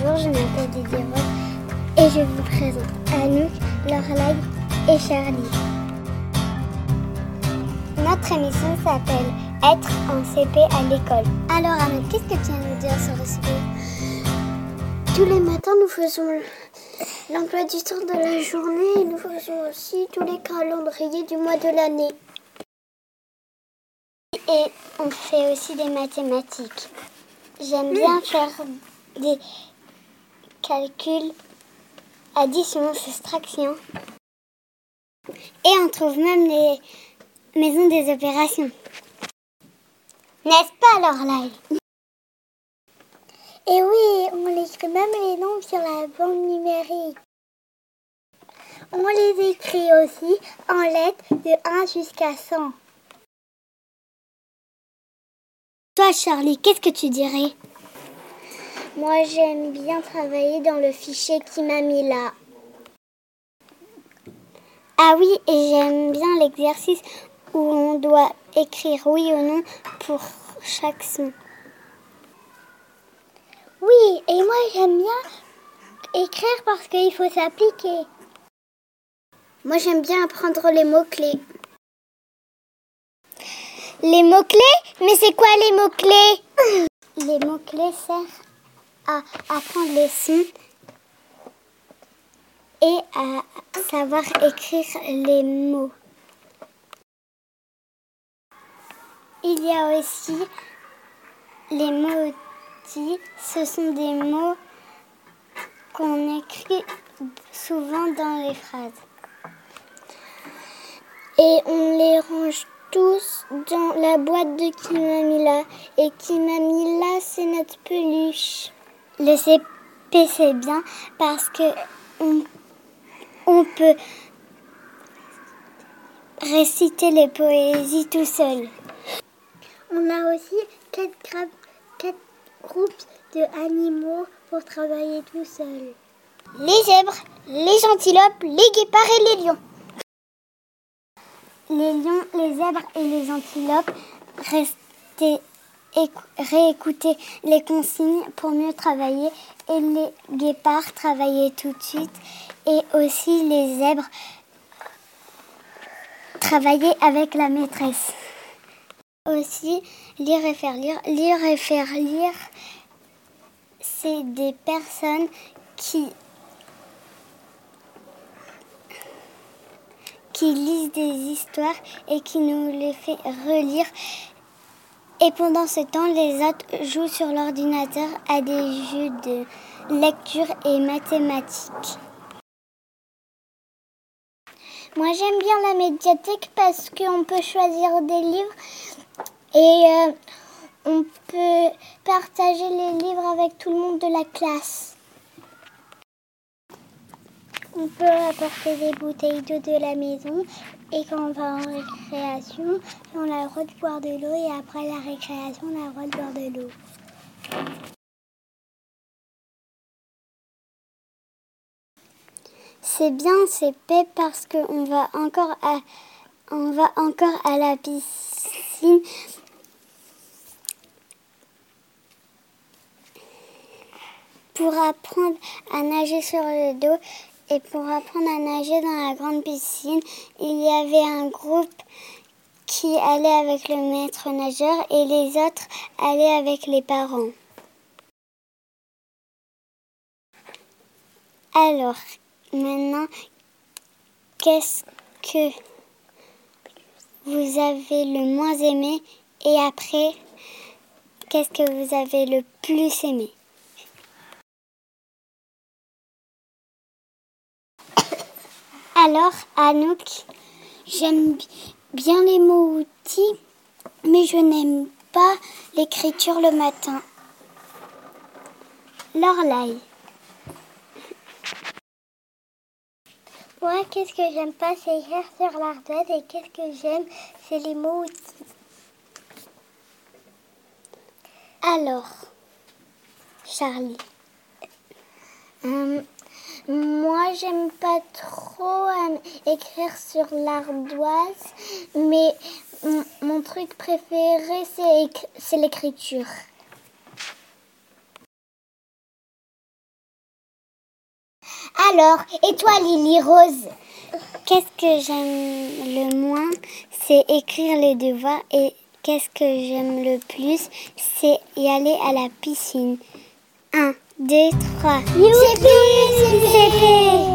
Bonjour, je m'appelle Didier Roth et je vous présente Anouk, Lorelai et Charlie. Notre émission s'appelle Être en CP à l'école. Alors Anouk, qu'est-ce que tu as à nous dire sur le CP? Tous les matins, nous faisons l'emploi du temps de la journée et nous faisons aussi tous les calendriers du mois de l'année. Et on fait aussi des mathématiques. J'aime bien faire des calculs, addition, soustraction. Et on trouve même les maisons des opérations. N'est-ce pas, Lorelai? Et oui, on écrit même les nombres sur la bande numérique. On les écrit aussi en lettres de 1 jusqu'à 100. Toi, Charlie, qu'est-ce que tu dirais? Moi, j'aime bien travailler dans le fichier qui m'a mis là. Ah oui, et j'aime bien l'exercice où on doit écrire oui ou non pour chaque son. Oui, et moi j'aime bien écrire parce qu'il faut s'appliquer. Moi j'aime bien apprendre les mots-clés. Les mots-clés? Mais c'est quoi les mots-clés? Les mots-clés servent à apprendre les sons et à savoir écrire les mots. Il y a aussi les mots-dits. Ce sont des mots qu'on écrit souvent dans les phrases. Et on les range tous dans la boîte de Kimamila. Et Kimamila, c'est notre peluche. Le CP, c'est bien parce que on peut réciter les poésies tout seul. On a aussi 4 groupes d'animaux pour travailler tout seul. Les zèbres, les antilopes, les guépards et les lions. Les lions, les zèbres et les antilopes, réécoutez les consignes pour mieux travailler. Et les guépards, travailler tout de suite. Et aussi les zèbres, travailler avec la maîtresse. Aussi, lire et faire lire. Lire et faire lire, c'est des personnes qui lisent des histoires et qui nous les fait relire. Et pendant ce temps, les autres jouent sur l'ordinateur à des jeux de lecture et mathématiques. Moi, j'aime bien la médiathèque parce qu'on peut choisir des livres et on peut partager les livres avec tout le monde de la classe. On peut apporter des bouteilles d'eau de la maison et quand on va en récréation, on a le droit de boire de l'eau et après la récréation, on a le droit de boire de l'eau. C'est bien, c'est paix parce qu'on va encore à la piscine. Pour apprendre à nager sur le dos et pour apprendre à nager dans la grande piscine, il y avait un groupe qui allait avec le maître nageur et les autres allaient avec les parents. Alors, maintenant, qu'est-ce que vous avez le moins aimé et après, qu'est-ce que vous avez le plus aimé? Alors, Anouk, j'aime bien les mots-outils, mais je n'aime pas l'écriture le matin. Lorelai. Moi, qu'est-ce que j'aime pas, c'est écrire sur l'ardoise et qu'est-ce que j'aime, c'est les mots-outils. Alors, Charlie. Moi, j'aime pas trop écrire sur l'ardoise, mais mon truc préféré, c'est l'écriture. Alors, et toi Lily Rose? Qu'est-ce que j'aime le moins? C'est écrire les devoirs. Et qu'est-ce que j'aime le plus? C'est y aller à la piscine. 1, 2, 3. Youpi, CP!